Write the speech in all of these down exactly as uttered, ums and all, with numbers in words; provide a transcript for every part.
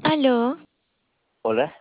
Aló, Hola.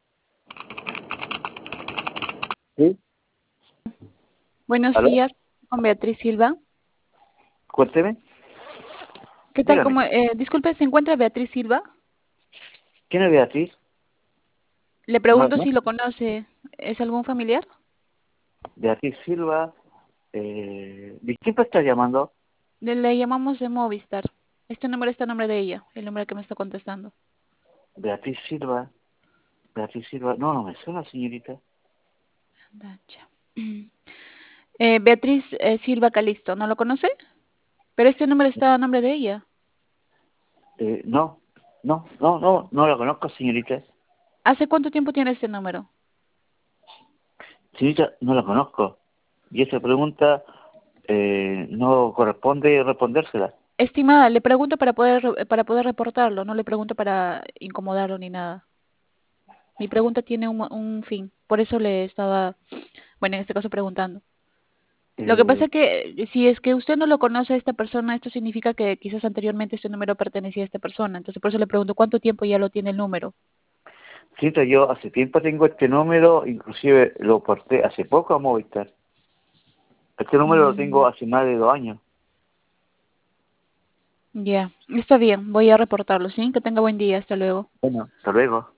Sí. buenos ¿Aló? días, con Beatriz Silva. Cuénteme. ¿Qué tal? Dígame. Como, eh, disculpe, ¿se encuentra Beatriz Silva? ¿Quién es Beatriz? Le No la pregunto si conozco. lo conoce. ¿Es algún familiar? Beatriz Silva. Eh, ¿de quién me está llamando? Le, le llamamos de Movistar. Este número está a nombre de ella, el número que me está contestando. Beatriz Silva. Beatriz Silva. No, no me suena, señorita. Dacha. Eh, Beatriz eh, Silva Calisto, ¿no lo conoce? Pero este número está a nombre de ella. Eh, no, no, no, no, no la conozco, señorita. ¿Hace cuánto tiempo tiene este número? Señorita, no la conozco. Y esa pregunta eh, no corresponde respondérsela. Estimada, le pregunto para poder, re- para poder reportarlo, no le pregunto para incomodarlo ni nada. Mi pregunta tiene un, un fin, por eso le estaba, bueno, en este caso preguntando. Lo que pasa Eh, es que eh, si es que usted no lo conoce a esta persona, esto significa que quizás anteriormente este número pertenecía a esta persona. Entonces, por eso le pregunto cuánto tiempo ya lo tiene el número. Señorita, yo hace tiempo tengo este número, inclusive lo porté hace poco a Movistar. Este número lo Mm, tengo hace más de dos años. ya, está bien, voy a reportarlo, ¿sí? Que tenga buen día, hasta luego. Bueno, hasta luego.